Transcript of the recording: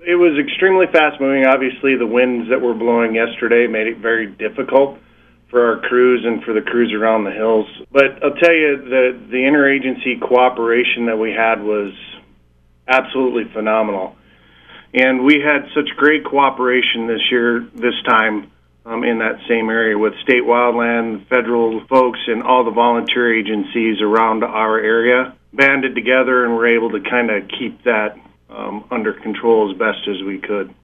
It was extremely fast-moving. Obviously, the winds that were blowing yesterday made it very difficult for our crews and for the crews around the hills. But I'll tell you, the interagency cooperation that we had was absolutely phenomenal. And we had such great cooperation this time, in that same area with state wildland, federal folks, and all the volunteer agencies around our area banded together and were able to kind of keep that under control as best as we could.